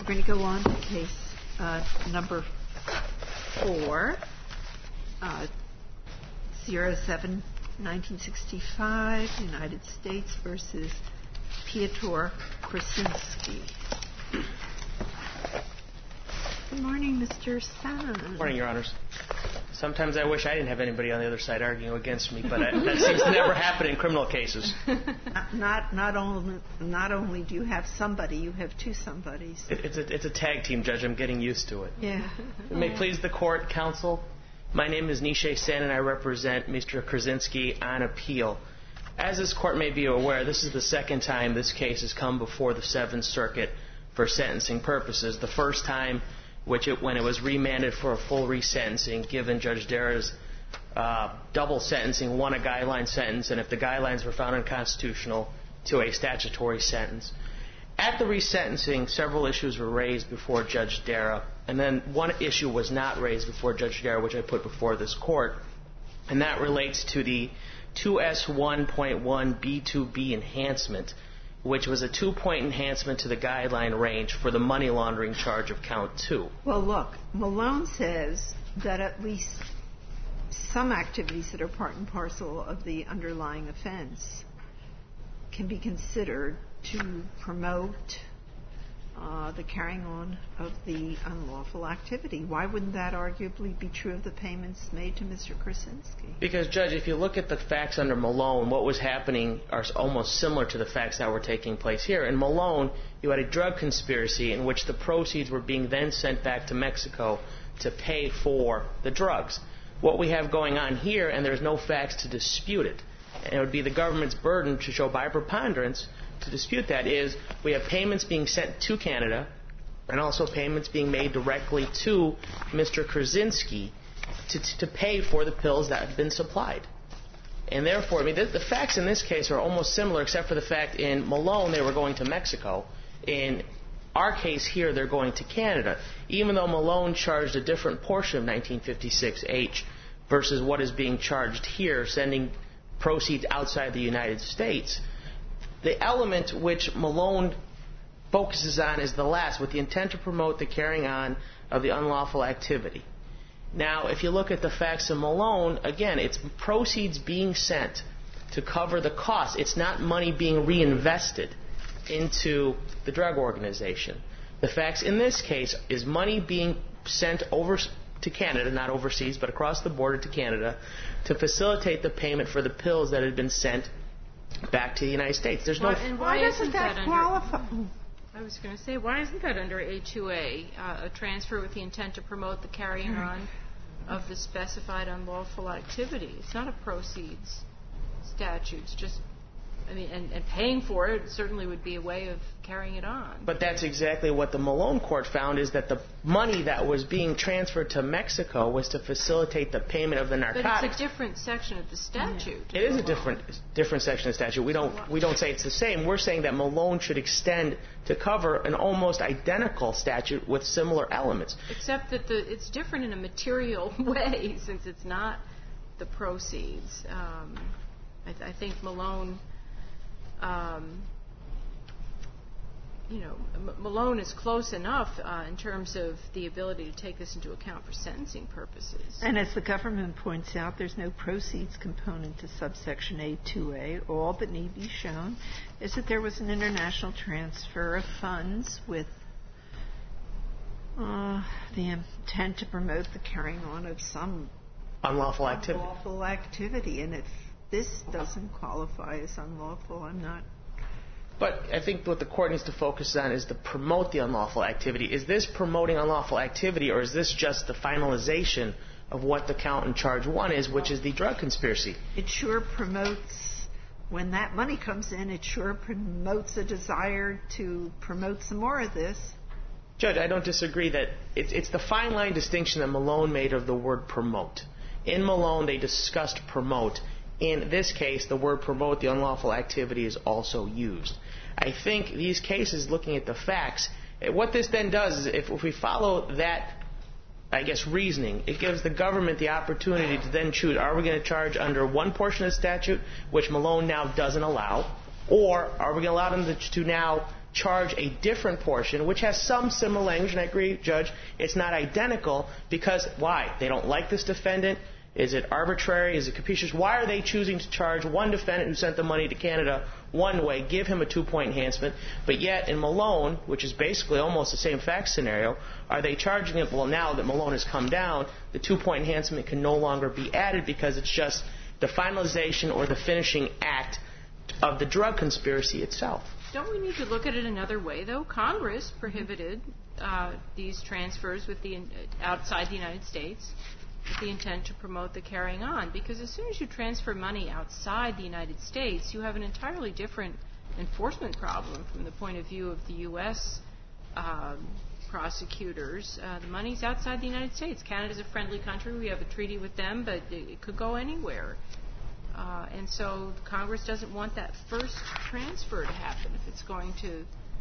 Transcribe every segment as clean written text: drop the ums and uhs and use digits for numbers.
We're going to go on to case number 4, 07-1965, United States versus Piotr Krasinski. Good morning, Mr. San. Good morning, Your Honors. Sometimes I wish I didn't have anybody on the other side arguing against me, but that seems to never happen in criminal cases. Not only do you have somebody, you have two somebodies. It's a tag team, Judge. I'm getting used to it. Yeah. May it please the court, counsel. My name is Nishay Sen, and I represent Mr. Krasinski on appeal. As this court may be aware, this is the second time this case has come before the Seventh Circuit for sentencing purposes. The first time, when it was remanded for a full resentencing, given Judge Dara's double sentencing, one a guideline sentence, and if the guidelines were found unconstitutional, to a statutory sentence. At the resentencing, several issues were raised before Judge Dara, and then one issue was not raised before Judge Dara, which I put before this court, and that relates to the 2S1.1B2B enhancement, which was a 2-point enhancement to the guideline range for the money laundering charge of count 2. Well, look, Malone says that at least some activities that are part and parcel of the underlying offense can be considered to promote the carrying on of the unlawful activity. Why wouldn't that arguably be true of the payments made to Mr. Krasinski? Because, Judge, if you look at the facts under Malone, what was happening are almost similar to the facts that were taking place here. In Malone, you had a drug conspiracy in which the proceeds were being then sent back to Mexico to pay for the drugs. What we have going on here, and there's no facts to dispute it, and it would be the government's burden to show by preponderance to dispute that, is we have payments being sent to Canada and also payments being made directly to Mr. Krasinski to pay for the pills that have been supplied. And therefore, I mean, the facts in this case are almost similar, except for the fact in Malone they were going to Mexico. In our case here, they're going to Canada. Even though Malone charged a different portion of 1956H versus what is being charged here, sending proceeds outside the United States, the element which Malone focuses on is the last, with the intent to promote the carrying on of the unlawful activity. Now, if you look at the facts of Malone, again, it's proceeds being sent to cover the cost. It's not money being reinvested into the drug organization. The facts in this case is money being sent over to Canada, not overseas, but across the border to Canada, to facilitate the payment for the pills that had been sent back to the United States. There's no. And why doesn't that qualify? I was going to say, why isn't that under A2A, a transfer with the intent to promote the carrying on of the specified unlawful activity? It's not a proceeds statute. It's just, I mean, and paying for it certainly would be a way of carrying it on. But that's exactly what the Malone court found, is that the money that was being transferred to Mexico was to facilitate the payment of the narcotics. But it's a different section of the statute. It is a different section of the statute. We don't say it's the same. We're saying that Malone should extend to cover an almost identical statute with similar elements. Except that it's different in a material way, since it's not the proceeds. I think Malone... Malone is close enough in terms of the ability to take this into account for sentencing purposes. And as the government points out, there's no proceeds component to subsection A2A. All that need be shown is that there was an international transfer of funds with the intent to promote the carrying on of some unlawful activity. And if this doesn't qualify as unlawful, I'm not. But I think what the court needs to focus on is to promote the unlawful activity. Is this promoting unlawful activity, or is this just the finalization of what the count in charge 1 is, which is the drug conspiracy? It sure promotes, when that money comes in, it sure promotes a desire to promote some more of this. Judge, I don't disagree that it's the fine line distinction that Malone made of the word promote. In Malone, they discussed promote. In this case, the word promote, the unlawful activity, is also used. I think these cases, looking at the facts, what this then does is if we follow that, I guess, reasoning, it gives the government the opportunity to then choose, are we going to charge under one portion of the statute, which Malone now doesn't allow, or are we going to allow them to now charge a different portion, which has some similar language, and I agree, Judge, it's not identical, because why? They don't like this defendant? Is it arbitrary? Is it capricious? Why are they choosing to charge one defendant who sent the money to Canada one way, give him a 2-point enhancement, but yet in Malone, which is basically almost the same fact scenario, are they charging it, well, now that Malone has come down, the 2-point enhancement can no longer be added because it's just the finalization or the finishing act of the drug conspiracy itself. Don't we need to look at it another way, though? Congress prohibited these transfers outside the United States with the intent to promote the carrying on, because as soon as you transfer money outside the United States, you have an entirely different enforcement problem from the point of view of the U.S. Prosecutors. The money's outside the United States. Canada's a friendly country. We have a treaty with them, but it could go anywhere. And so Congress doesn't want that first transfer to happen if it's going to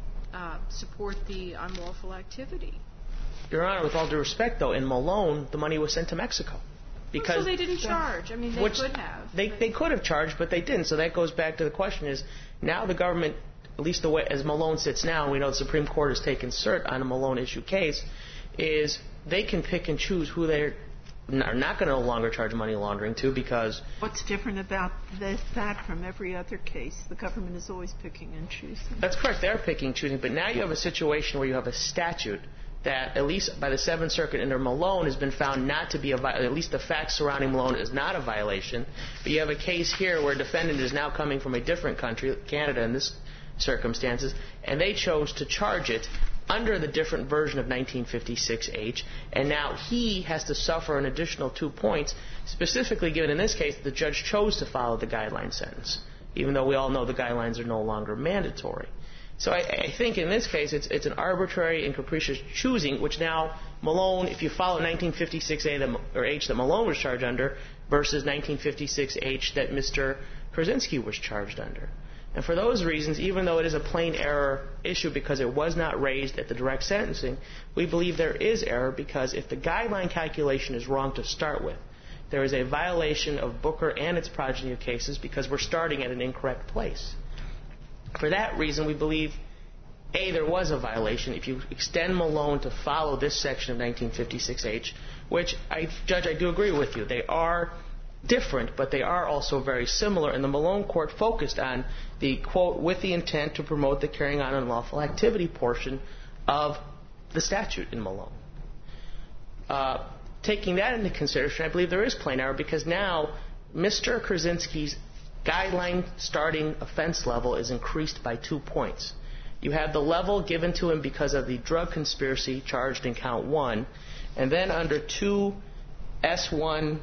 support the unlawful activity. Your Honor, with all due respect, though, in Malone, the money was sent to Mexico. So they didn't charge. I mean, they could have. They could have charged, but they didn't. So that goes back to the question is, now the government, at least the way as Malone sits now, and we know the Supreme Court has taken cert on a Malone issue case, is they can pick and choose who they're not going to no longer charge money laundering to, because... What's different about that from every other case? The government is always picking and choosing. That's correct. They're picking and choosing. But now you have a situation where you have a statute that, at least by the Seventh Circuit under Malone, has been found not to be at least the facts surrounding Malone is not a violation. But you have a case here where a defendant is now coming from a different country, Canada in this circumstances, and they chose to charge it under the different version of 1956H, and now he has to suffer an additional 2 points, specifically given in this case the judge chose to follow the guideline sentence, even though we all know the guidelines are no longer mandatory. So I think in this case it's an arbitrary and capricious choosing, which now Malone, if you follow 1956A or H that Malone was charged under versus 1956H that Mr. Krasinski was charged under. And for those reasons, even though it is a plain error issue because it was not raised at the direct sentencing, we believe there is error because if the guideline calculation is wrong to start with, there is a violation of Booker and its progeny of cases because we're starting at an incorrect place. For that reason, we believe, A, there was a violation. If you extend Malone to follow this section of 1956H, which, Judge, I do agree with you. They are different, but they are also very similar. And the Malone court focused on the, quote, with the intent to promote the carrying on unlawful activity portion of the statute in Malone. Taking that into consideration, I believe there is plain error because now Mr. Krasinski's guideline starting offense level is increased by 2 points. You have the level given to him because of the drug conspiracy charged in count 1, and then under 2S1.1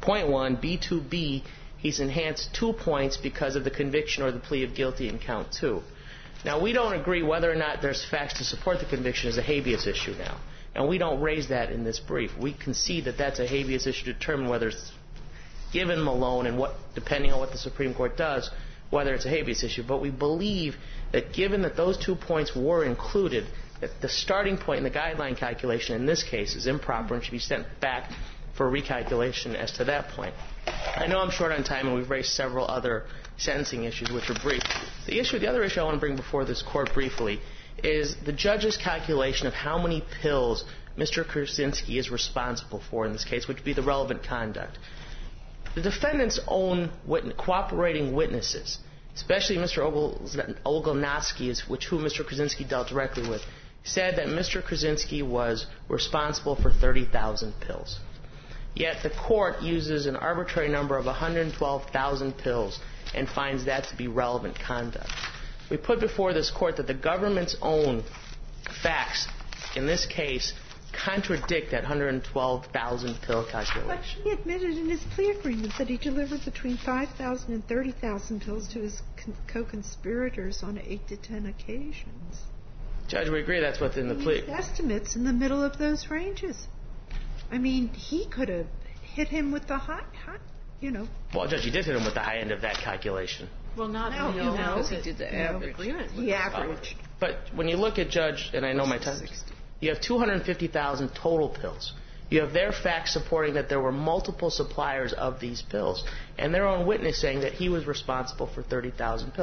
B2B, he's enhanced 2 points because of the conviction or the plea of guilty in count 2. Now, we don't agree whether or not there's facts to support the conviction as a habeas issue now, and we don't raise that in this brief. We concede that that's a habeas issue to determine whether it's given Malone and what, depending on what the Supreme Court does, whether it's a habeas issue. But we believe that given that those 2 points were included, that the starting point in the guideline calculation in this case is improper and should be sent back for recalculation as to that point. I know I'm short on time and we've raised several other sentencing issues which are brief. The other issue I want to bring before this court briefly is the judge's calculation of how many pills Mr. Krasinski is responsible for in this case, which would be the relevant conduct. The defendant's own cooperating witnesses, especially Mr. Ogolnowski, who Mr. Krasinski dealt directly with, said that Mr. Krasinski was responsible for 30,000 pills. Yet the court uses an arbitrary number of 112,000 pills and finds that to be relevant conduct. We put before this court that the government's own facts in this case contradict that 112,000 pill calculation. But he admitted in his plea agreement that he delivered between 5,000 and 30,000 pills to his co-conspirators on 8 to 10 occasions. Judge, we agree that's within the plea. Estimates in the middle of those ranges. I mean, he could have hit him with the high, Well, Judge, he did hit him with the high end of that calculation. Well, because he did the average. He averaged. But when you look at, Judge, and I know my time, you have 250,000 total pills. You have their facts supporting that there were multiple suppliers of these pills, and their own witness saying that he was responsible for 30,000 pills.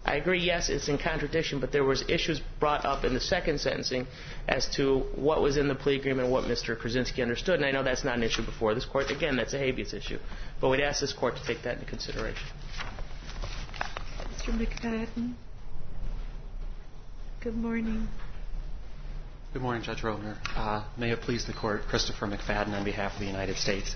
I agree, yes, it's in contradiction, but there was issues brought up in the second sentencing as to what was in the plea agreement and what Mr. Krasinski understood, and I know that's not an issue before this Court. Again, that's a habeas issue. But we'd ask this Court to take that into consideration. Mr. McFadden. Good morning. Good morning, Judge Rovner. May it please the Court, Christopher McFadden on behalf of the United States.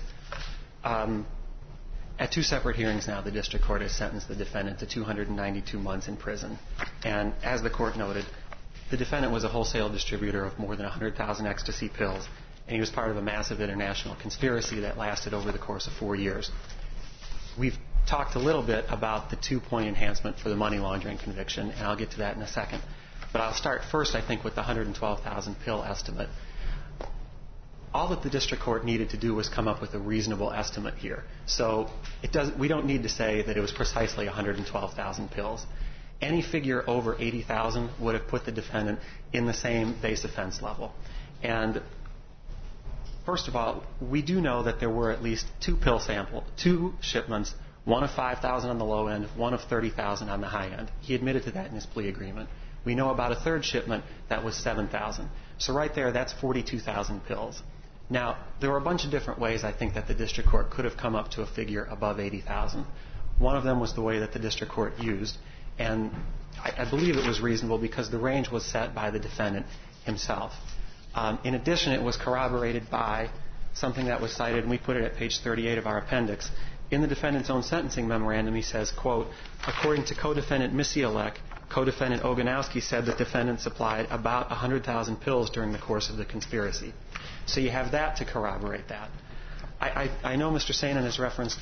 At 2 separate hearings now, the District Court has sentenced the defendant to 292 months in prison. And as the Court noted, the defendant was a wholesale distributor of more than 100,000 ecstasy pills, and he was part of a massive international conspiracy that lasted over the course of 4 years. We've talked a little bit about the 2-point enhancement for the money laundering conviction, and I'll get to that in a second. But I'll start first, I think, with the 112,000 pill estimate. All that the District Court needed to do was come up with a reasonable estimate here. So we don't need to say that it was precisely 112,000 pills. Any figure over 80,000 would have put the defendant in the same base offense level. And first of all, we do know that there were at least 2 shipments, one of 5,000 on the low end, one of 30,000 on the high end. He admitted to that in his plea agreement. We know about a third shipment that was 7,000. So right there, that's 42,000 pills. Now, there were a bunch of different ways, I think, that the District Court could have come up to a figure above 80,000. One of them was the way that the District Court used, and I believe it was reasonable because the range was set by the defendant himself. In addition, it was corroborated by something that was cited, and we put it at page 38 of our appendix. In the defendant's own sentencing memorandum, he says, quote, according to co-defendant Misiolek, co-defendant Oganowski said that defendant supplied about 100,000 pills during the course of the conspiracy. So you have that to corroborate that. I know Mr. Sainin has referenced,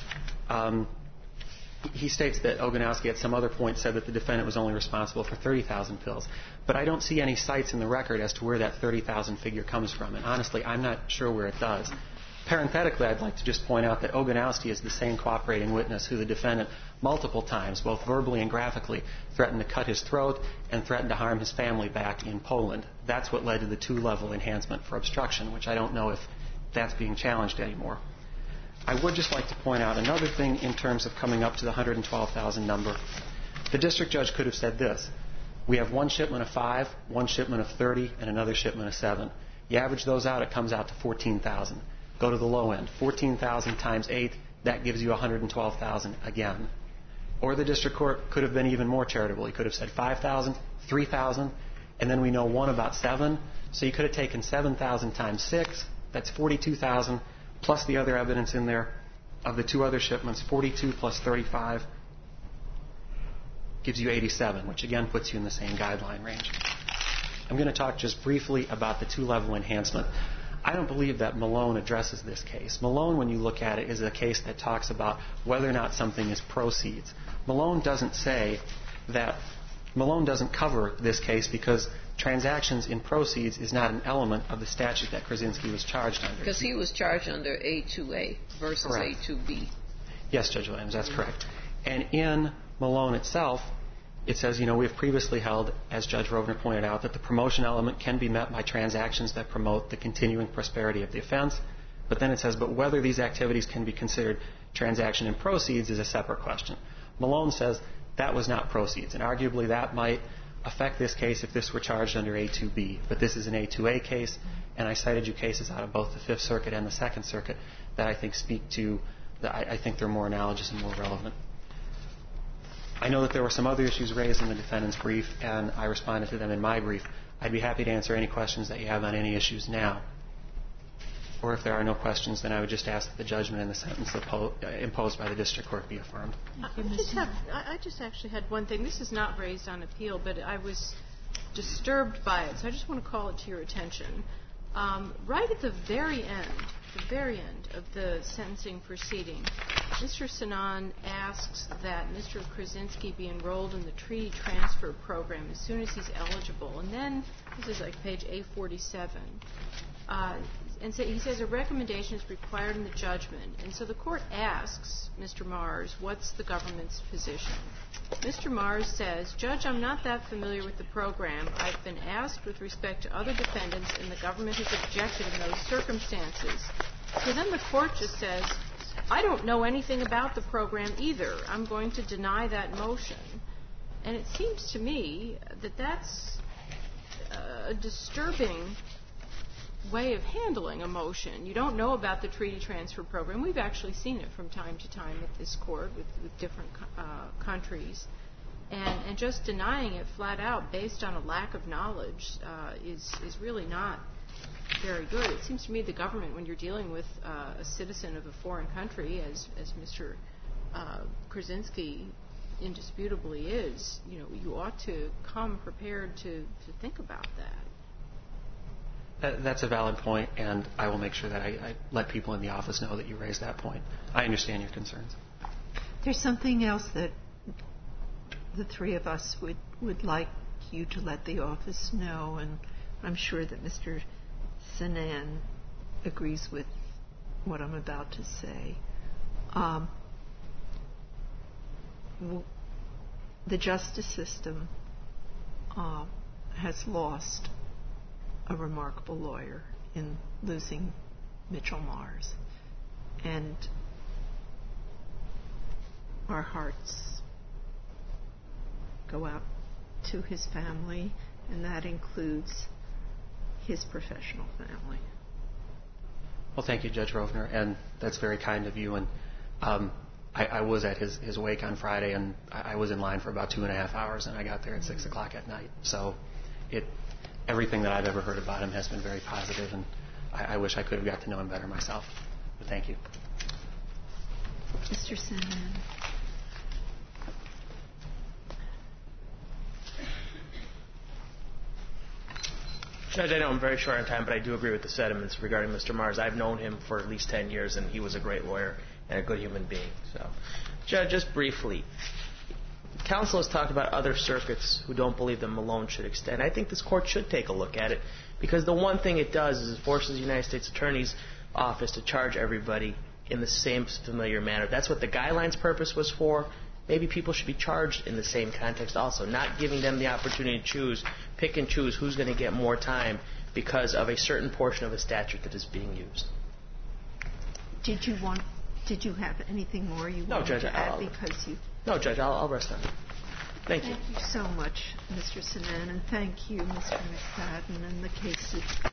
he states that Oganowski at some other point said that the defendant was only responsible for 30,000 pills. But I don't see any cites in the record as to where that 30,000 figure comes from. And honestly, I'm not sure where it does. Parenthetically, I'd like to just point out that Oganowski is the same cooperating witness who the defendant multiple times, both verbally and graphically, threatened to cut his throat and threatened to harm his family back in Poland. That's what led to the 2-level enhancement for obstruction, which I don't know if that's being challenged anymore. I would just like to point out another thing in terms of coming up to the 112,000 number. The district judge could have said this. We have 1 shipment of 5, 1 shipment of 30, and another shipment of 7. You average those out, it comes out to 14,000. Go to the low end. 14,000 times 8, that gives you 112,000 again. Or the district court could have been even more charitable. He could have said 5,000, 3,000, and then we know 1 about 7. So you could have taken 7,000 times 6. That's 42,000, plus the other evidence in there of the 2 other shipments. 42 plus 35 gives you 87, which again puts you in the same guideline range. I'm going to talk just briefly about the 2-level enhancement. I don't believe that Malone addresses this case. Malone, when you look at it, is a case that talks about whether or not something is proceeds. Malone doesn't cover this case because transactions in proceeds is not an element of the statute that Krasinski was charged under. Because he was charged under A2A versus correct. A2B. Yes, Judge Williams, that's correct. And in Malone itself, it says, we have previously held, as Judge Rovner pointed out, that the promotion element can be met by transactions that promote the continuing prosperity of the offense. But then it says, but whether these activities can be considered transaction in proceeds is a separate question. Malone says that was not proceeds, and arguably that might affect this case if this were charged under A2B. But this is an A2A case, and I cited you cases out of both the Fifth Circuit and the Second Circuit that I think speak to, I think they're more analogous and more relevant. I know that there were some other issues raised in the defendant's brief, and I responded to them in my brief. I'd be happy to answer any questions that you have on any issues now. Or if there are no questions, then I would just ask that the judgment and the sentence imposed by the district court be affirmed. I just actually had one thing. This is not raised on appeal, but I was disturbed by it, so I just want to call it to your attention. Right at the very end of the sentencing proceeding, Mr. Sainin asks that Mr. Krasinski be enrolled in the treaty transfer program as soon as he's eligible. And then, this is like page A47, and so he says a recommendation is required in the judgment. And so the court asks Mr. Mars, what's the government's position? Mr. Mars says, Judge, I'm not that familiar with the program. I've been asked with respect to other defendants, and the government has objected in those circumstances. So then the court just says, I don't know anything about the program either. I'm going to deny that motion. And it seems to me that that's a disturbing way of handling a motion. You don't know about the treaty transfer program. We've actually seen it from time to time at this court with different countries. And just denying it flat out based on a lack of knowledge is really not very good. It seems to me the government, when you're dealing with a citizen of a foreign country, as Mr. Krasinski indisputably is, you ought to come prepared to think about that. That's a valid point, and I will make sure that I let people in the office know that you raised that point. I understand your concerns. There's something else that the three of us would like you to let the office know, and I'm sure that Mr. Sanan agrees with what I'm about to say. The justice system has lost a remarkable lawyer in losing Mitchell Mars. And our hearts go out to his family, and that includes his professional family. Well, thank you, Judge Rovner, and that's very kind of you. And I was at his wake on Friday, and I was in line for about 2.5 hours, and I got there at 6 o'clock at night. So everything that I've ever heard about him has been very positive, and I wish I could have got to know him better myself. But thank you. Mr. Sanan. Judge, I know I'm very short on time, but I do agree with the sentiments regarding Mr. Mars. I've known him for at least 10 years, and he was a great lawyer and a good human being. So, Judge, just briefly, counsel has talked about other circuits who don't believe that Malone should extend. I think this court should take a look at it, because the one thing it does is it forces the United States Attorney's Office to charge everybody in the same familiar manner. That's what the guidelines purpose was for. Maybe people should be charged in the same context also, not giving them the opportunity to pick and choose who's going to get more time because of a certain portion of a statute that is being used. Did you have anything more you wanted to add? No, Judge, I'll rest on it. Thank you. Thank you so much, Mr. Sanan, and thank you, Mr. McFadden, and the case is